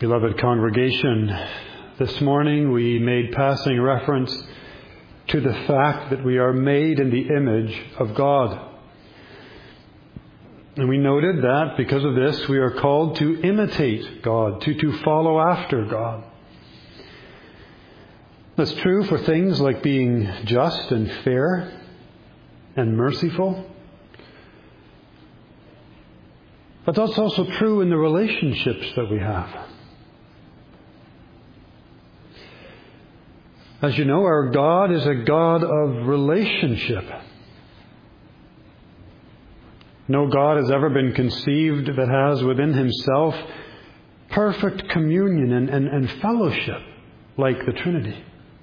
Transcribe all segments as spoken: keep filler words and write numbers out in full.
Beloved congregation, this morning we made passing reference to the fact that we are made in the image of God. And we noted that because of this we are called to imitate God, to, to follow after God. That's true for things like being just and fair and merciful. But that's also true in the relationships that we have. As you know, our God is a God of relationship. No God has ever been conceived that has within himself perfect communion and, and, and fellowship like the Trinity.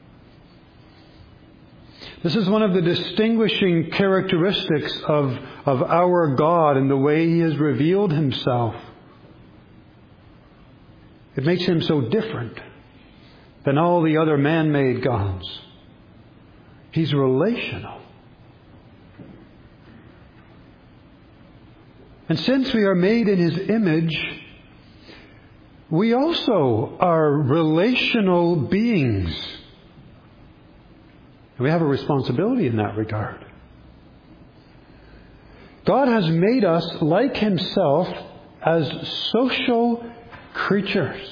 This is one of the distinguishing characteristics of, of our God and the way He has revealed Himself. It makes Him so different than all the other man-made gods. He's relational. And since we are made in His image, we also are relational beings. We have a responsibility in that regard. God has made us like Himself as social creatures.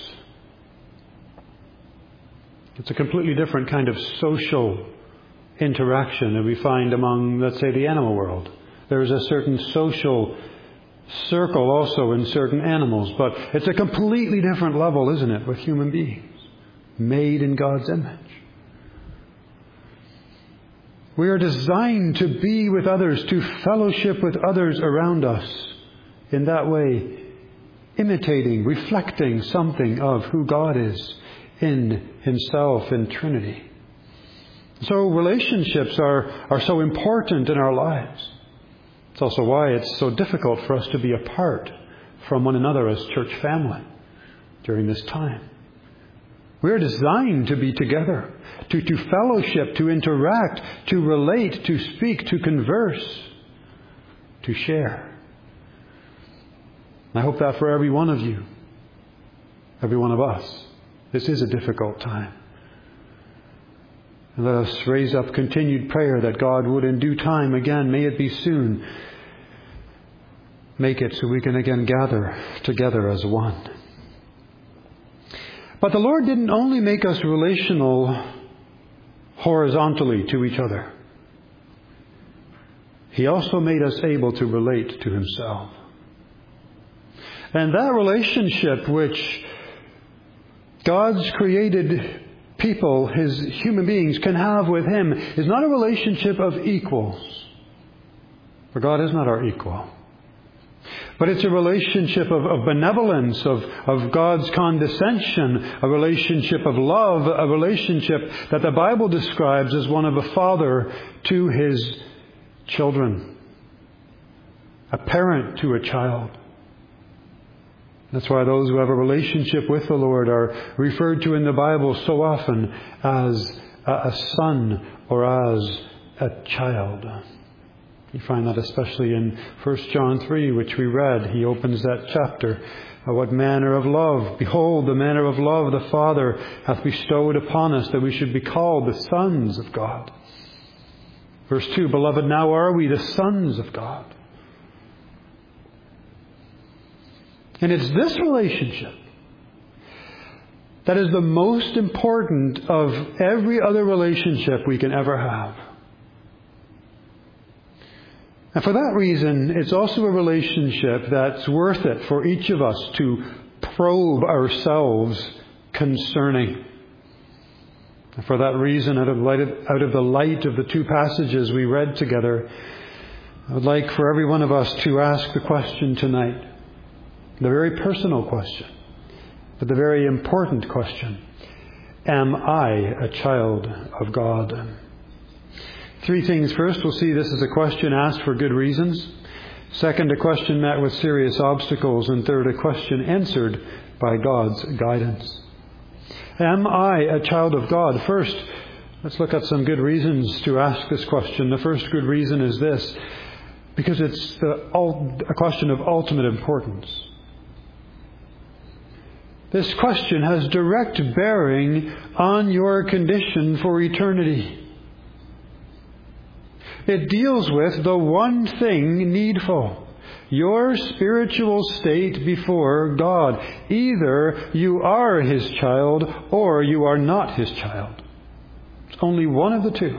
It's a completely different kind of social interaction that we find among, let's say, the animal world. There is a certain social circle also in certain animals, but it's a completely different level, isn't it, with human beings made in God's image. We are designed to be with others, to fellowship with others around us. In that way, imitating, reflecting something of who God is in Himself in Trinity. So relationships are, are so important in our lives. It's also why it's so difficult for us to be apart from one another as church family during this time. We're designed to be together, to, to fellowship, to interact, to relate, to speak, to converse, to share. I hope that for every one of you, every one of us, this is a difficult time. And let us raise up continued prayer that God would in due time, again, may it be soon, make it so we can again gather together as one. But the Lord didn't only make us relational horizontally to each other. He also made us able to relate to Himself. And that relationship which God's created people, His human beings, can have with Him is not a relationship of equals. For God is not our equal. But it's a relationship of, of benevolence, of, of God's condescension, a relationship of love, a relationship that the Bible describes as one of a father to his children, a parent to a child. That's why those who have a relationship with the Lord are referred to in the Bible so often as a, a son or as a child. You find that especially in First John three, which we read. He opens that chapter. What manner of love? Behold, the manner of love the Father hath bestowed upon us, that we should be called the sons of God. Verse two, Beloved, now are we the sons of God. And it's this relationship that is the most important of every other relationship we can ever have. And for that reason, it's also a relationship that's worth it for each of us to probe ourselves concerning. And for that reason, out of, light of, out of the light of the two passages we read together, I would like for every one of us to ask the question tonight, the very personal question, but the very important question: am I a child of God? Three things. First, we'll see this is a question asked for good reasons. Second, a question met with serious obstacles. And third, a question answered by God's guidance. Am I a child of God? First, let's look at some good reasons to ask this question. The first good reason is this: because it's a question of ultimate importance. This question has direct bearing on your condition for eternity. It deals with the one thing needful: your spiritual state before God. Either you are His child or you are not His child. It's only one of the two.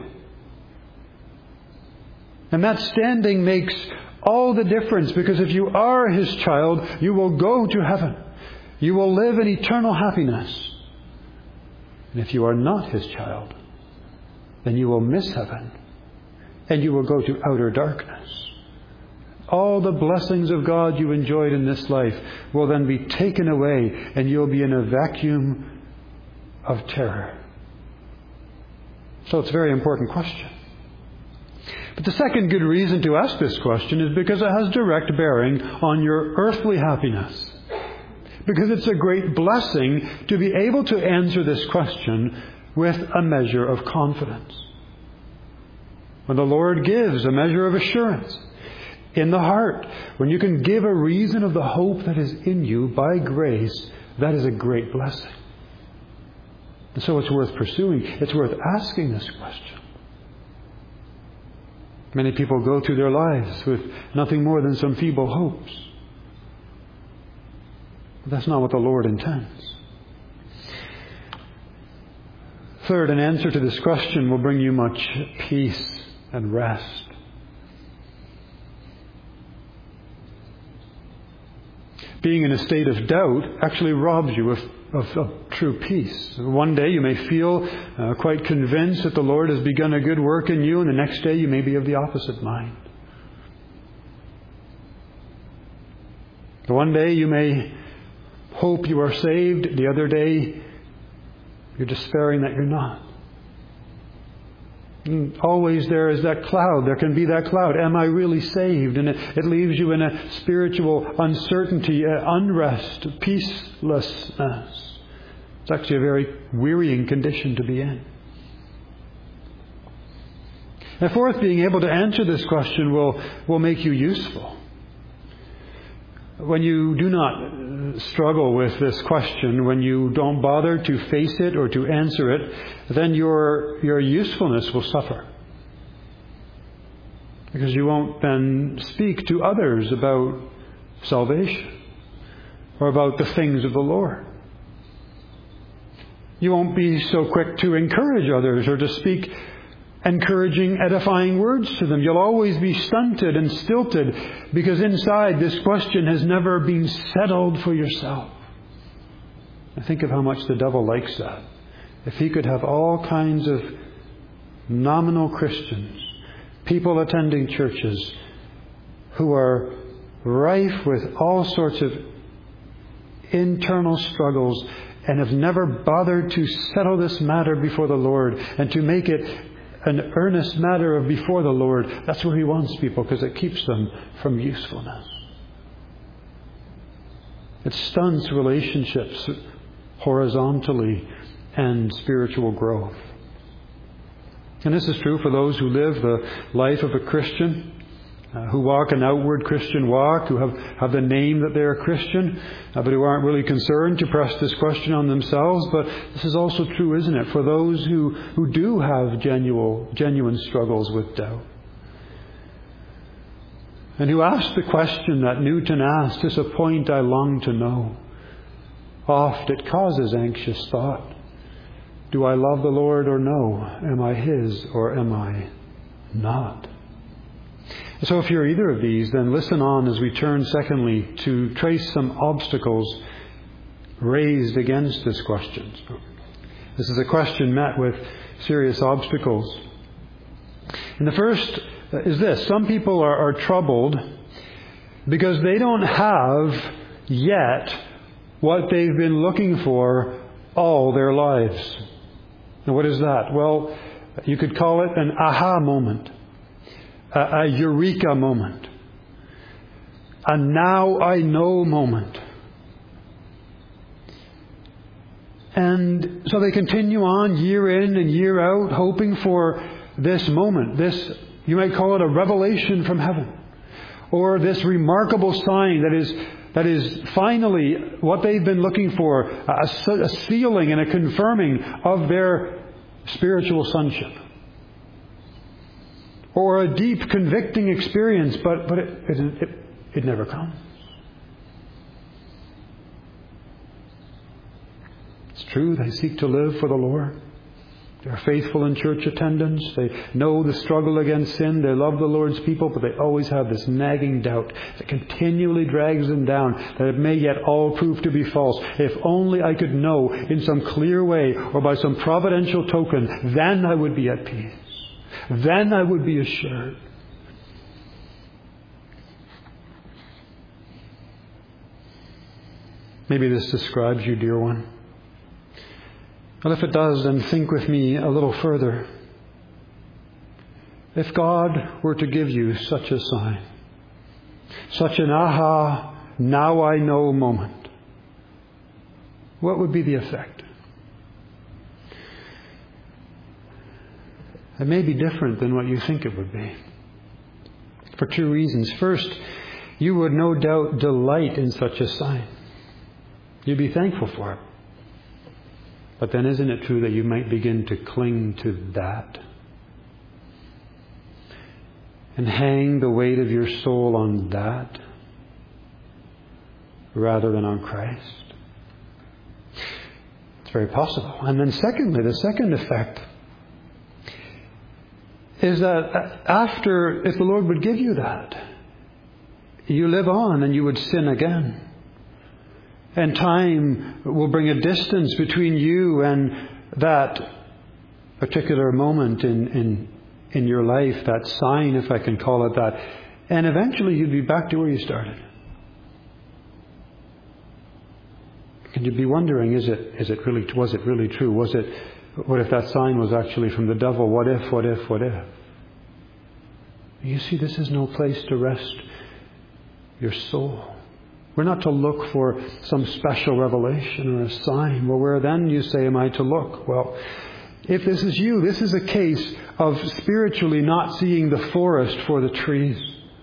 And that standing makes all the difference, because if you are His child, you will go to heaven. You will live in eternal happiness. And if you are not His child, then you will miss heaven. And you will go to outer darkness. All the blessings of God you enjoyed in this life will then be taken away, and you'll be in a vacuum of terror. So it's a very important question. But the second good reason to ask this question is because it has direct bearing on your earthly happiness. Because it's a great blessing to be able to answer this question with a measure of confidence. When the Lord gives a measure of assurance in the heart, when you can give a reason of the hope that is in you by grace, that is a great blessing. And so it's worth pursuing. It's worth asking this question. Many people go through their lives with nothing more than some feeble hopes. But that's not what the Lord intends. Third, an answer to this question will bring you much peace and rest. Being in a state of doubt actually robs you of, of, of true peace. One day you may feel uh, quite convinced that the Lord has begun a good work in you, and the next day you may be of the opposite mind. One day you may hope you are saved, the other day you're despairing that you're not. And always there is that cloud. There can be that cloud. Am I really saved? And it, it leaves you in a spiritual uncertainty, uh, unrest, peacelessness. It's actually a very wearying condition to be in. And fourth, being able to answer this question will, will make you useful. When you do not struggle with this question, when you don't bother to face it or to answer it, then your your usefulness will suffer. Because you won't then speak to others about salvation or about the things of the Lord. You won't be so quick to encourage others or to speak encouraging, edifying words to them. You'll always be stunted and stilted because inside this question has never been settled for yourself. I think of how much the devil likes that. If he could have all kinds of nominal Christians, people attending churches who are rife with all sorts of internal struggles and have never bothered to settle this matter before the Lord and to make it an earnest matter of before the Lord. That's where He wants people, because it keeps them from usefulness. It stunts relationships horizontally and spiritual growth. And this is true for those who live the life of a Christian, uh, who walk an outward Christian walk, who have, have the name that they're a Christian, uh, but who aren't really concerned to press this question on themselves. But this is also true, isn't it, for those who, who do have genuine, genuine struggles with doubt. And who ask the question that Newton asked, "'Tis a point I long to know. Oft it causes anxious thought. Do I love the Lord or no? Am I His or am I not?" So if you're either of these, then listen on as we turn, secondly, to trace some obstacles raised against this question. This is a question met with serious obstacles. And the first is this. Some people are, are troubled because they don't have yet what they've been looking for all their lives. Now, what is that? Well, you could call it an aha moment. A, a eureka moment. A now I know moment. And so they continue on year in and year out, hoping for this moment. This, you might call it a revelation from heaven. Or this remarkable sign that is that is finally what they've been looking for, a, a sealing and a confirming of their spiritual sonship. Or a deep convicting experience, but, but it, it, it, it never comes. It's true, they seek to live for the Lord. They're faithful in church attendance. They know the struggle against sin. They love the Lord's people, but they always have this nagging doubt that continually drags them down, that it may yet all prove to be false. If only I could know in some clear way or by some providential token, then I would be at peace. Then I would be assured. Maybe this describes you, dear one. Well, if it does, then think with me a little further. If God were to give you such a sign, such an aha, now I know moment, what would be the effect? It may be different than what you think it would be. For two reasons. First, you would no doubt delight in such a sign. You'd be thankful for it. But then isn't it true that you might begin to cling to that? And hang the weight of your soul on that rather than on Christ? It's very possible. And then secondly, the second effect is that after, if the Lord would give you that, you live on and you would sin again. And time will bring a distance between you and that particular moment in, in, in your life, that sign, if I can call it that. And eventually you'd be back to where you started. And you'd be wondering, is it, is it really, was it really true? Was it, what if that sign was actually from the devil? What if, what if, what if? You see, this is no place to rest your soul. We're not to look for some special revelation or a sign. Well, where then, you say, am I to look? Well, if this is you, this is a case of spiritually not seeing the forest for the trees.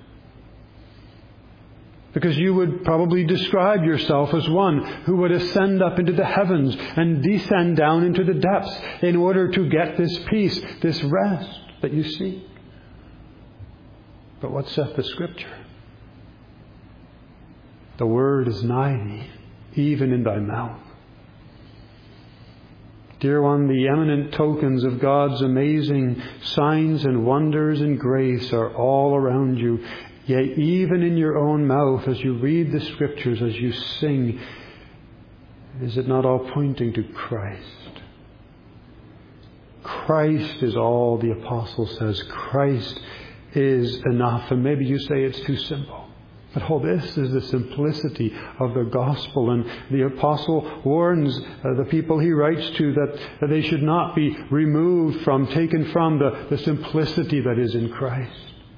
Because you would probably describe yourself as one who would ascend up into the heavens and descend down into the depths in order to get this peace, this rest that you seek. But what saith the Scripture? The word is nigh thee, even in thy mouth. Dear one, the eminent tokens of God's amazing signs and wonders and grace are all around you. Yea, even in your own mouth, as you read the Scriptures, as you sing, is it not all pointing to Christ? Christ is all, the apostle says. Christ is enough. And maybe you say it's too simple. But all this is the simplicity of the gospel. And the apostle warns uh, the people he writes to that, that they should not be removed from, taken from the, the simplicity that is in Christ.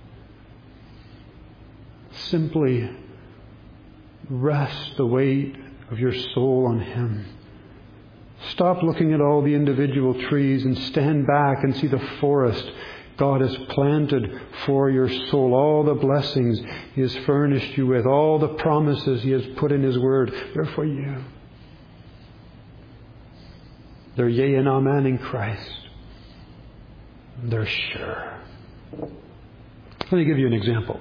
Simply rest the weight of your soul on Him. Stop looking at all the individual trees and stand back and see the forest God has planted for your soul. All the blessings He has furnished you with, all the promises He has put in His Word, they're for you. They're yea and amen in Christ. They're sure. Let me give you an example.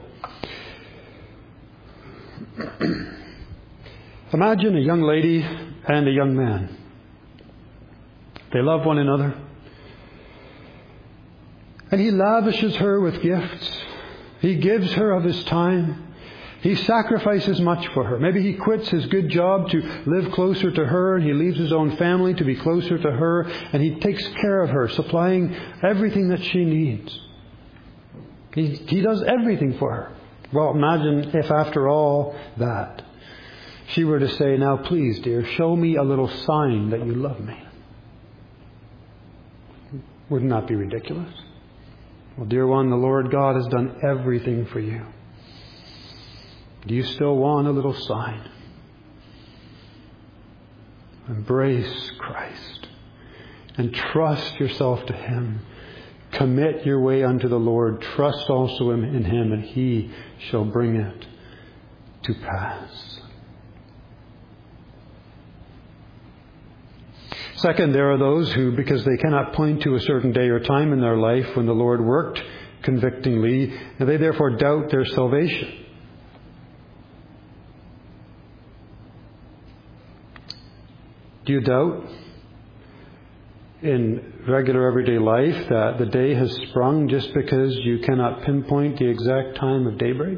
Imagine a young lady and a young man. They love one another. And he lavishes her with gifts. He gives her of his time. He sacrifices much for her. Maybe he quits his good job to live closer to her, and he leaves his own family to be closer to her, and he takes care of her, supplying everything that she needs. He, he does everything for her. Well, imagine if after all that, she were to say, now please, dear, show me a little sign that you love me. Wouldn't that be ridiculous? Well, dear one, the Lord God has done everything for you. Do you still want a little sign? Embrace Christ and trust yourself to Him. Commit your way unto the Lord. Trust also in Him, and He shall bring it to pass. Second, there are those who, because they cannot point to a certain day or time in their life when the Lord worked convictingly, and they therefore doubt their salvation. Do you doubt in regular everyday life that the day has sprung just because you cannot pinpoint the exact time of daybreak?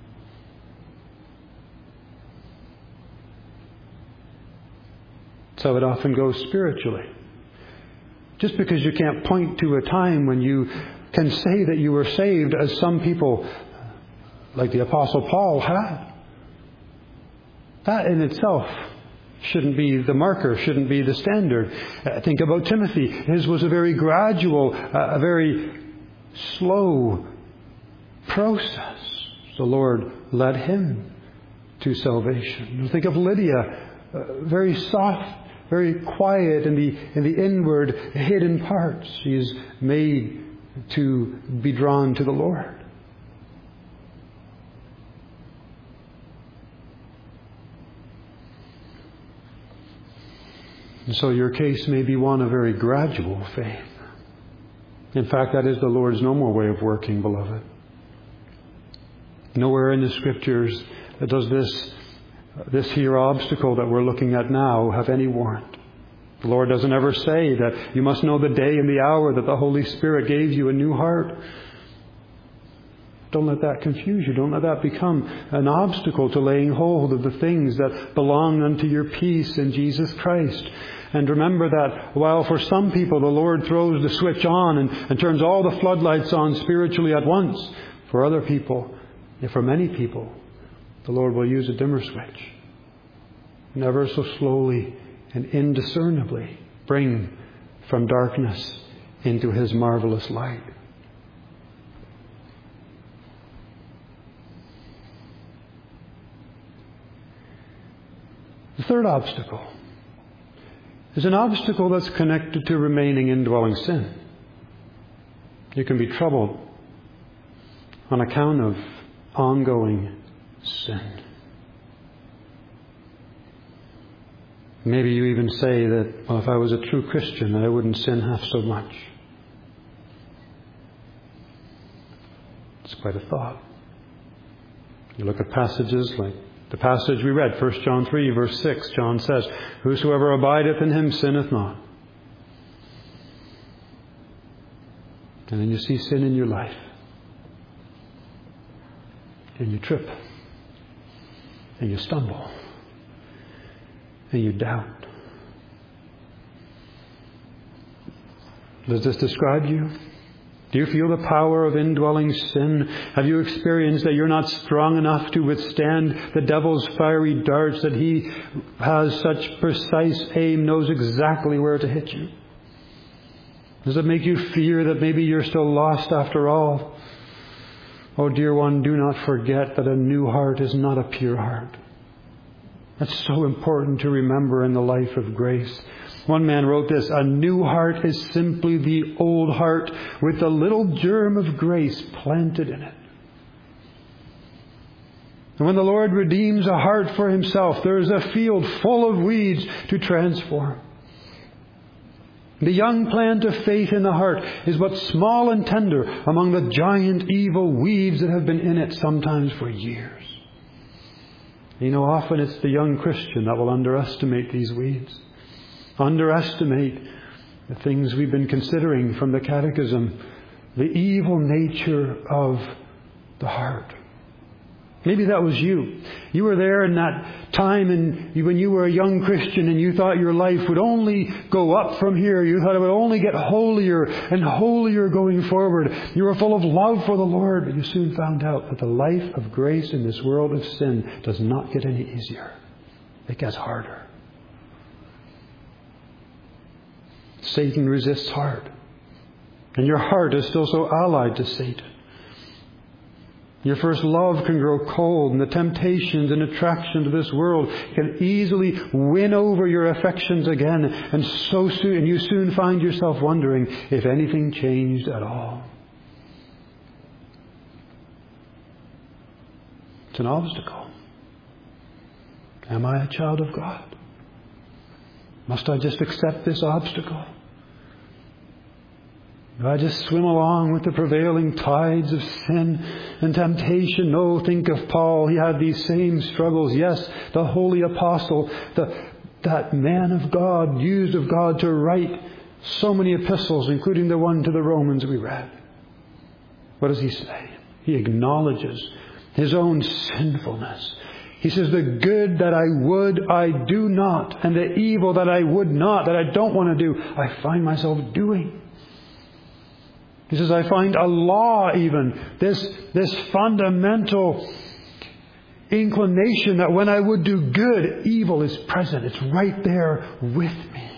That's how it often goes spiritually. Just because you can't point to a time when you can say that you were saved, as some people, like the Apostle Paul, had, that in itself shouldn't be the marker, shouldn't be the standard. Uh, think about Timothy. His was a very gradual, uh, a very slow process. The Lord led him to salvation. Think of Lydia, uh, very soft, very quiet in the in the inward, hidden parts. She is made to be drawn to the Lord. And so your case may be one of very gradual faith. In fact, that is the Lord's normal way of working, beloved. Nowhere in the Scriptures does this, this here obstacle that we're looking at now have any warrant. The Lord doesn't ever say that you must know the day and the hour that the Holy Spirit gave you a new heart. Don't let that confuse you. Don't let that become an obstacle to laying hold of the things that belong unto your peace in Jesus Christ. And remember that while for some people the Lord throws the switch on and, and turns all the floodlights on spiritually at once, for other people, and for many people, the Lord will use a dimmer switch. Never so slowly and indiscernibly bring from darkness into His marvelous light. The third obstacle is an obstacle that's connected to remaining indwelling sin. You can be troubled on account of ongoing sin. Maybe you even say that, well, if I was a true Christian, I wouldn't sin half so much. It's quite a thought. You look at passages like the passage we read, First John three, verse six. John says, "Whosoever abideth in him sinneth not." And then you see sin in your life. And you trip. And you stumble. And you doubt. Does this describe you? Do you feel the power of indwelling sin? Have you experienced that you're not strong enough to withstand the devil's fiery darts, that he has such precise aim, knows exactly where to hit you? Does it make you fear that maybe you're still lost after all? Oh, dear one, do not forget that a new heart is not a pure heart. That's so important to remember in the life of grace. One man wrote this: "A new heart is simply the old heart with a little germ of grace planted in it." And when the Lord redeems a heart for Himself, there is a field full of weeds to transform. The young plant of faith in the heart is but small and tender among the giant evil weeds that have been in it sometimes for years. You know, often it's the young Christian that will underestimate these weeds. Underestimate the things we've been considering from the Catechism, the evil nature of the heart. Maybe that was you. You were there in that time and when you were a young Christian and you thought your life would only go up from here. You thought it would only get holier and holier going forward. You were full of love for the Lord, but you soon found out that the life of grace in this world of sin does not get any easier. It gets harder. Satan resists hard. And your heart is still so allied to Satan. Your first love can grow cold, and the temptations and attractions of this world can easily win over your affections again. And so soon, and you soon find yourself wondering if anything changed at all. It's an obstacle. Am I a child of God? Must I just accept this obstacle? Do I just swim along with the prevailing tides of sin and temptation? No, think of Paul. He had these same struggles. Yes, the holy apostle, the, that man of God, used of God to write so many epistles, including the one to the Romans we read. What does he say? He acknowledges his own sinfulness. He says, the good that I would, I do not. And the evil that I would not, that I don't want to do, I find myself doing. He says, I find a law even, this, this fundamental inclination that when I would do good, evil is present. It's right there with me.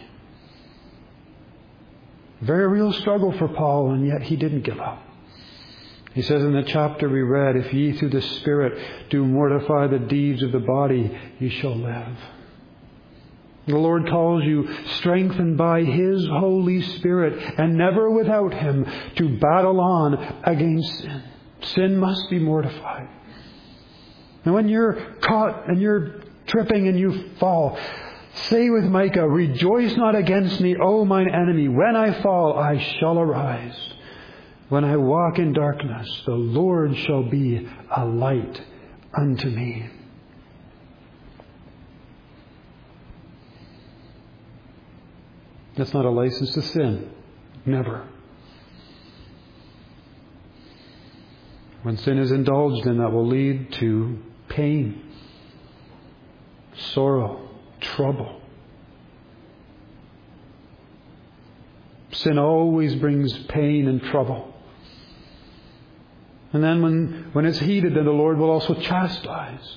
Very real struggle for Paul, and yet he didn't give up. He says in the chapter we read, if ye through the Spirit do mortify the deeds of the body, ye shall live. The Lord calls you, strengthened by His Holy Spirit, and never without Him, to battle on against sin. Sin must be mortified. And when you're caught and you're tripping and you fall, say with Micah, rejoice not against me, O mine enemy. When I fall, I shall arise. When I walk in darkness, the Lord shall be a light unto me. That's not a license to sin. Never. When sin is indulged in, that will lead to pain, sorrow, trouble. Sin always brings pain and trouble. And then when, when it's heated, then the Lord will also chastise.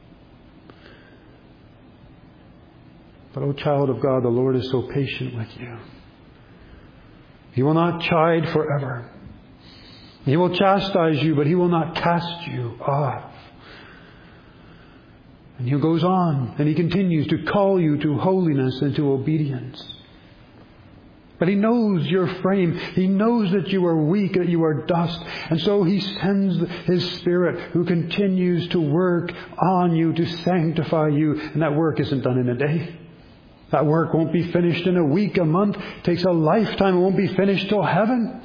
But, O child of God, the Lord is so patient with you. He will not chide forever. He will chastise you, but He will not cast you off. And He goes on, and He continues to call you to holiness and to obedience. But He knows your frame. He knows that you are weak, that you are dust. And so He sends His Spirit who continues to work on you to sanctify you. And that work isn't done in a day. That work won't be finished in a week, a month. It takes a lifetime. It won't be finished till heaven.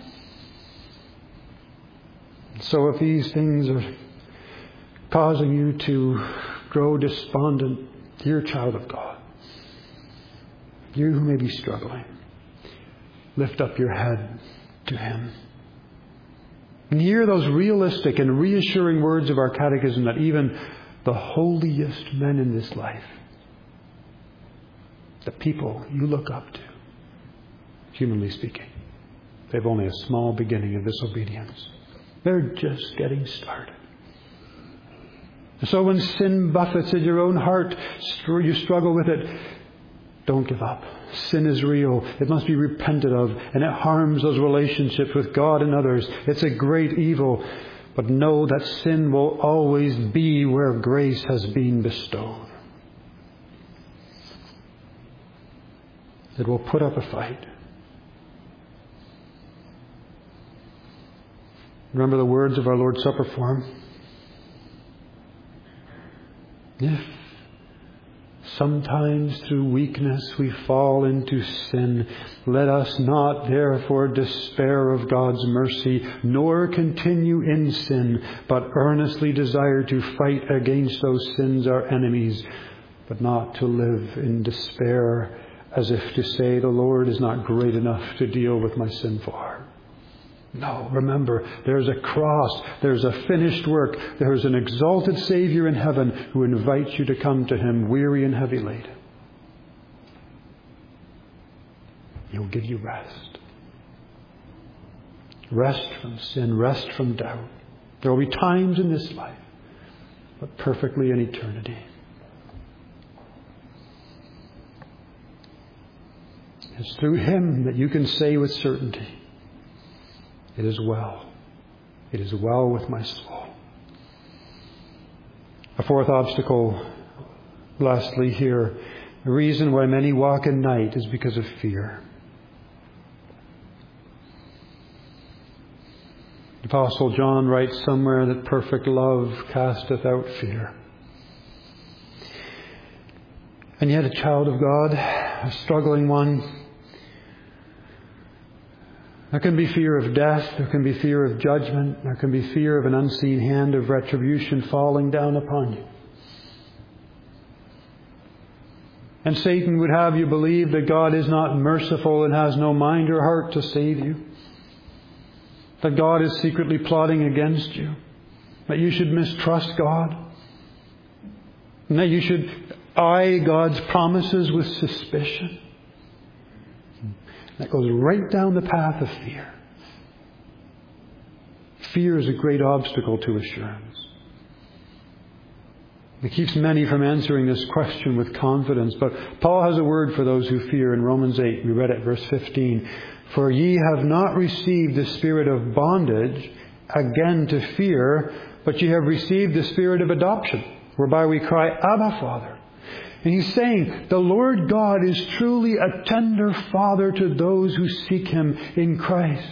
So if these things are causing you to grow despondent, dear child of God, you who may be struggling, lift up your head to Him. And hear those realistic and reassuring words of our catechism that even the holiest men in this life, the people you look up to, humanly speaking, they've only a small beginning of disobedience. They're just getting started. So when sin buffets at your own heart, you struggle with it, don't give up. Sin is real. It must be repented of, and it harms those relationships with God and others. It's a great evil. But know that sin will always be where grace has been bestowed. It will put up a fight. Remember the words of our Lord's Supper form? If sometimes through weakness we fall into sin, let us not therefore despair of God's mercy, nor continue in sin, but earnestly desire to fight against those sins, our enemies, but not to live in despair, as if to say, the Lord is not great enough to deal with my sinful heart. No, remember, there's a cross, there's a finished work, there's an exalted Savior in heaven who invites you to come to Him weary and heavy laden. He will give you rest. Rest from sin, rest from doubt. There will be times in this life, but perfectly in eternity. It's through Him that you can say with certainty, it is well. It is well with my soul. A fourth obstacle, lastly here, the reason why many walk in night is because of fear. The Apostle John writes somewhere that perfect love casteth out fear. And yet, a child of God, a struggling one. There can be fear of death. There can be fear of judgment. There can be fear of an unseen hand of retribution falling down upon you. And Satan would have you believe that God is not merciful and has no mind or heart to save you. That God is secretly plotting against you. That you should mistrust God. And that you should eye God's promises with suspicion. That goes right down the path of fear. Fear is a great obstacle to assurance. It keeps many from answering this question with confidence. But Paul has a word for those who fear in Romans eight. We read it, verse fifteen. For ye have not received the spirit of bondage again to fear, but ye have received the spirit of adoption, whereby we cry, Abba, Father. And he's saying, the Lord God is truly a tender Father to those who seek Him in Christ.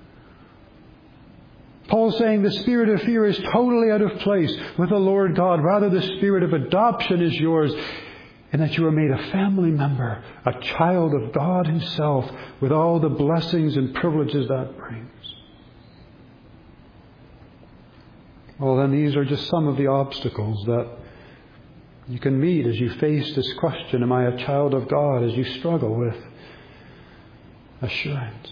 Paul's saying the spirit of fear is totally out of place with the Lord God. Rather, the spirit of adoption is yours, and that you are made a family member, a child of God Himself, with all the blessings and privileges that brings. Well, then these are just some of the obstacles that you can meet as you face this question, am I a child of God, as you struggle with assurance.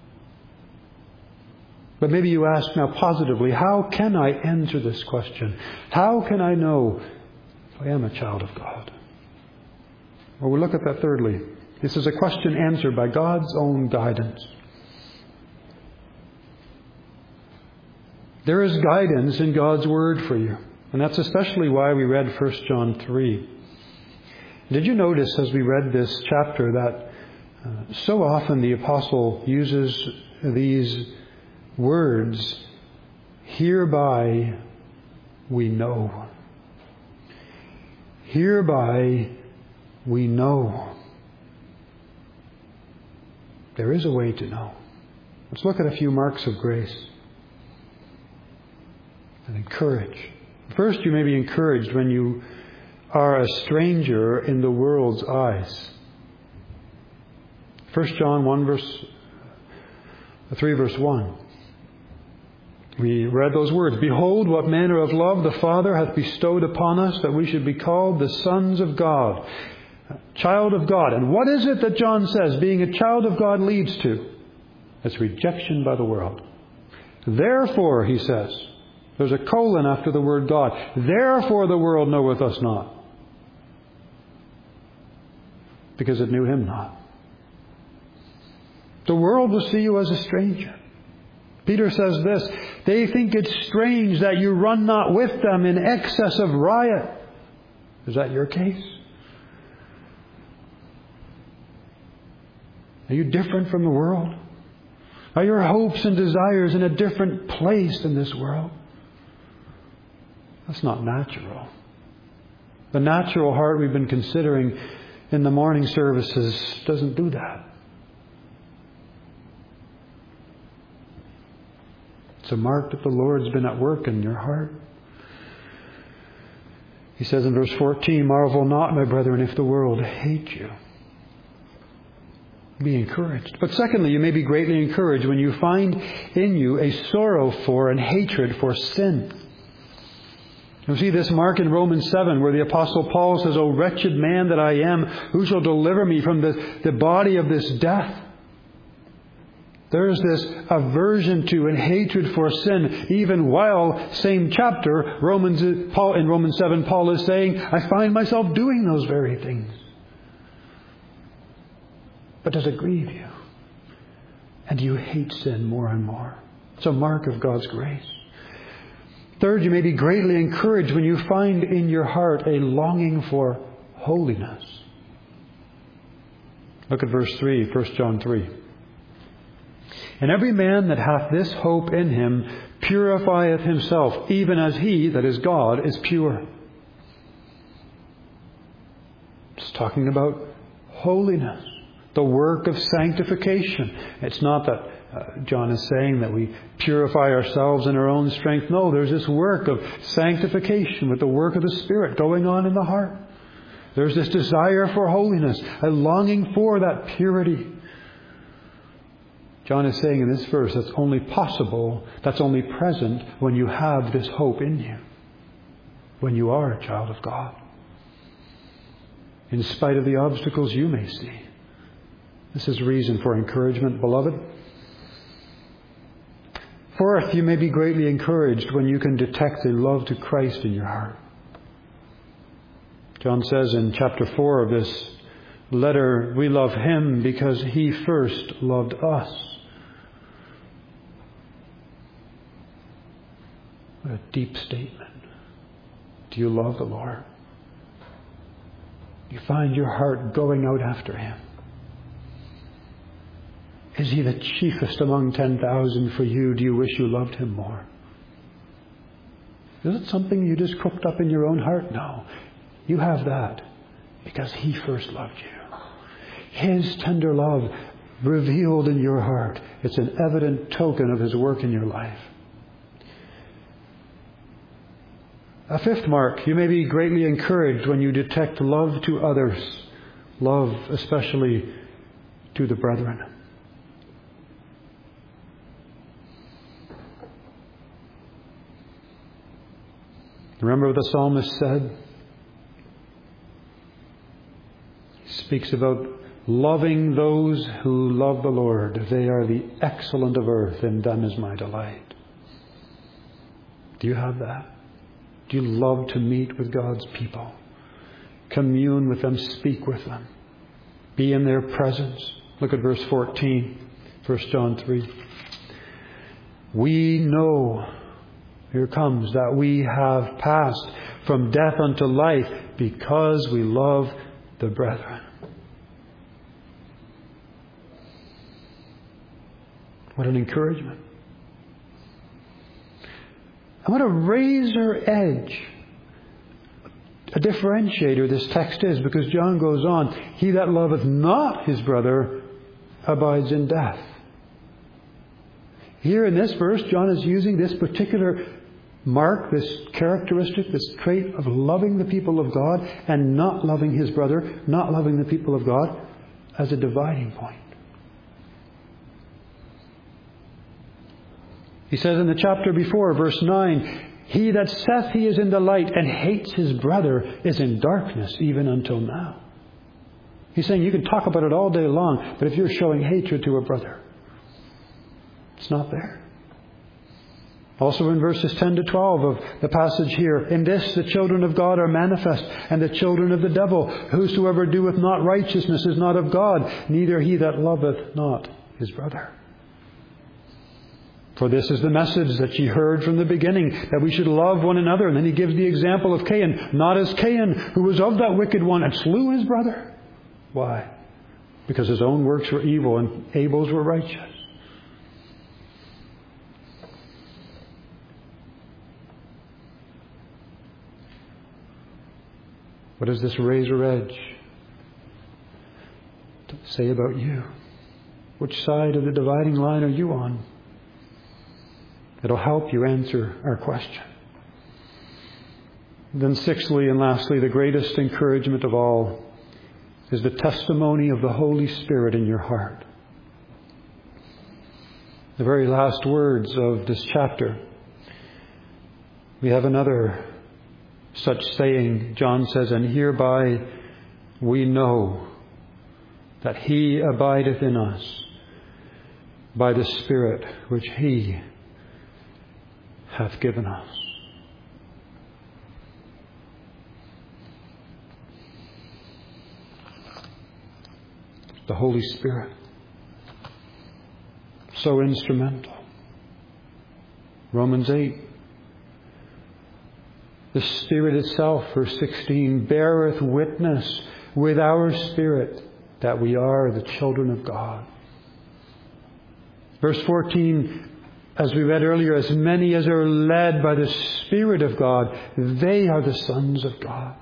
But maybe you ask now positively, how can I answer this question? How can I know if I am a child of God? Well, we'll look at that thirdly. This is a question answered by God's own guidance. There is guidance in God's Word for you. And that's especially why we read First John three. Did you notice as we read this chapter that uh, so often the Apostle uses these words, hereby we know. Hereby we know. There is a way to know. Let's look at a few marks of grace and encourage. First, you may be encouraged when you are a stranger in the world's eyes. First John one verse three verse one. We read those words. Behold, what manner of love the Father hath bestowed upon us, that we should be called the sons of God. Child of God. And what is it that John says being a child of God leads to? It's rejection by the world. Therefore, he says, there's a colon after the word God. Therefore the world knoweth us not, because it knew Him not. The world will see you as a stranger. Peter says this, they think it strange that you run not with them in excess of riot. Is that your case? Are you different from the world? Are your hopes and desires in a different place in this world? That's not natural. The natural heart we've been considering in the morning services doesn't do that. It's a mark that the Lord's been at work in your heart. He says in verse fourteen, marvel not, my brethren, if the world hate you. Be encouraged. But secondly, you may be greatly encouraged when you find in you a sorrow for and hatred for sin. You see this mark in Romans seven where the Apostle Paul says, O wretched man that I am, who shall deliver me from the, the body of this death? There's this aversion to and hatred for sin, even while, same chapter, Romans Paul in Romans seven, Paul is saying, I find myself doing those very things. But does it grieve you? And do you hate sin more and more? It's a mark of God's grace. Third, you may be greatly encouraged when you find in your heart a longing for holiness. Look at verse three, First John three. And every man that hath this hope in him purifieth himself, even as he, that is God, is pure. It's talking about holiness, the work of sanctification. It's not that uh, John is saying that we purify ourselves in our own strength. No, there's this work of sanctification with the work of the Spirit going on in the heart. There's this desire for holiness, a longing for that purity. John is saying in this verse that's only possible, that's only present when you have this hope in you, when you are a child of God. In spite of the obstacles you may see. This is reason for encouragement, beloved. Fourth, you may be greatly encouraged when you can detect a love to Christ in your heart. John says in chapter four of this letter, we love Him because He first loved us. What a deep statement. Do you love the Lord? You find your heart going out after Him. Is He the chiefest among ten thousand for you? Do you wish you loved Him more? Is it something you just cooked up in your own heart? No. You have that because He first loved you. His tender love revealed in your heart. It's an evident token of His work in your life. A fifth mark, you may be greatly encouraged when you detect love to others. Love especially to the brethren. Remember what the psalmist said? He speaks about loving those who love the Lord. They are the excellent of earth, in them is my delight. Do you have that? Do you love to meet with God's people? Commune with them, speak with them. Be in their presence. Look at verse fourteen, First John three. We know, here comes, that we have passed from death unto life because we love the brethren. What an encouragement. And what a razor edge, a differentiator this text is, because John goes on, he that loveth not his brother abides in death. Here in this verse, John is using this particular mark, this characteristic, this trait of loving the people of God and not loving his brother, not loving the people of God, as a dividing point. He says in the chapter before, verse nine, he that saith he is in the light and hates his brother is in darkness even until now. He's saying you can talk about it all day long, but if you're showing hatred to a brother, it's not there. Also in verses ten to twelve of the passage here, in this the children of God are manifest, and the children of the devil. Whosoever doeth not righteousness is not of God, neither he that loveth not his brother. For this is the message that ye heard from the beginning, that we should love one another. And then he gives the example of Cain, not as Cain, who was of that wicked one and slew his brother. Why? Because his own works were evil and Abel's were righteous. What does this razor edge say about you? Which side of the dividing line are you on? It'll help you answer our question. Then sixthly and lastly, the greatest encouragement of all is the testimony of the Holy Spirit in your heart. The very last words of this chapter, we have another such saying. John says, and hereby we know that He abideth in us by the Spirit which He hath given us. The Holy Spirit, so instrumental. Romans eight. The Spirit itself, verse sixteen, beareth witness with our spirit that we are the children of God. Verse fourteen, as we read earlier, as many as are led by the Spirit of God, they are the sons of God.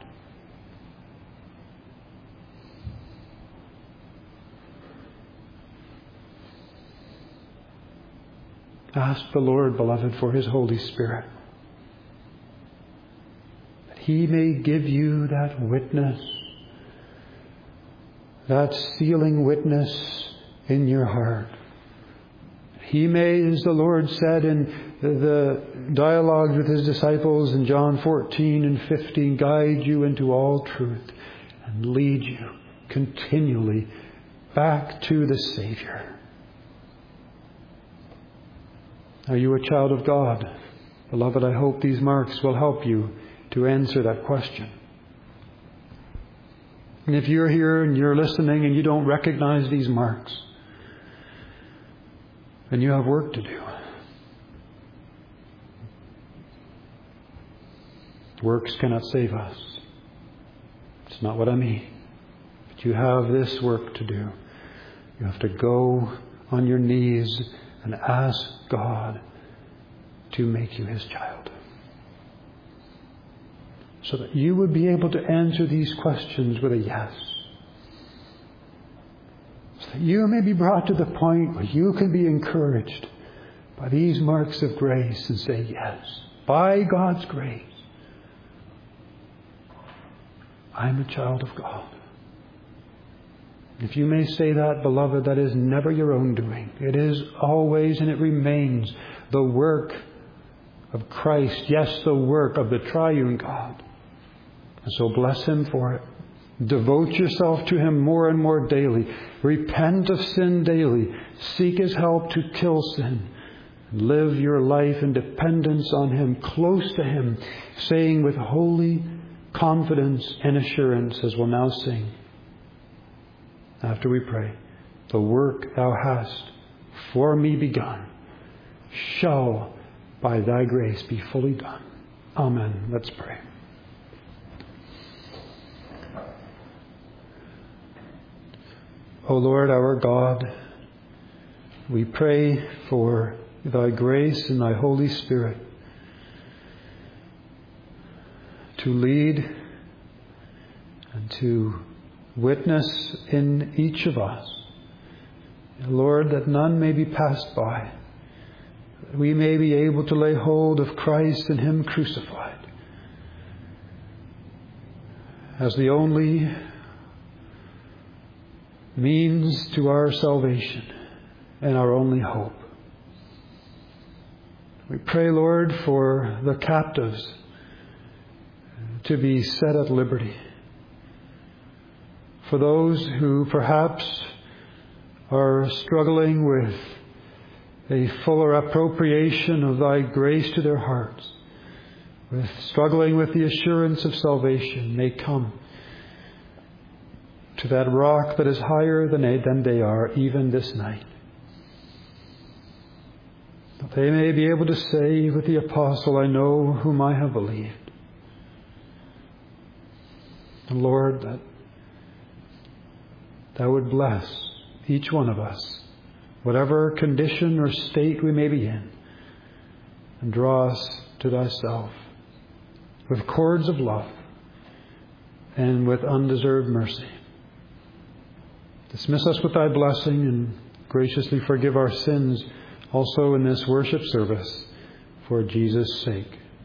Ask the Lord, beloved, for His Holy Spirit, that He may give you that witness that sealing witness in your heart. He may, as the Lord said in the dialogue with His disciples in John fourteen and fifteen, guide you into all truth and lead you continually back to the Savior. Are you a child of God? Beloved, I hope these marks will help you to answer that question. And if you're here and you're listening and you don't recognize these marks, then you have work to do. Works cannot save us. It's not what I mean. But you have this work to do. You have to go on your knees and ask God to make you His child, so that you would be able to answer these questions with a yes. So that you may be brought to the point where you can be encouraged by these marks of grace and say, yes, by God's grace, I'm a child of God. If you may say that, beloved, that is never your own doing. It is always and it remains the work of Christ. Yes, the work of the triune God. And so bless Him for it. Devote yourself to Him more and more daily. Repent of sin daily. Seek His help to kill sin. Live your life in dependence on Him, close to Him, saying with holy confidence and assurance, as we'll now sing, after we pray, the work Thou hast for me begun shall by Thy grace be fully done. Amen. Let's pray. O Lord, our God, we pray for Thy grace and Thy Holy Spirit to lead and to witness in each of us. Lord, that none may be passed by, that we may be able to lay hold of Christ and Him crucified as the only means to our salvation and our only hope. We pray, Lord, for the captives to be set at liberty, for those who perhaps are struggling with a fuller appropriation of Thy grace to their hearts, with struggling with the assurance of salvation, may come to that rock that is higher than they, than they are even this night. That they may be able to say with the apostle, I know whom I have believed. And Lord, that Thou would bless each one of us, whatever condition or state we may be in, and draw us to Thyself with cords of love and with undeserved mercy. Dismiss us with Thy blessing and graciously forgive our sins also in this worship service for Jesus' sake.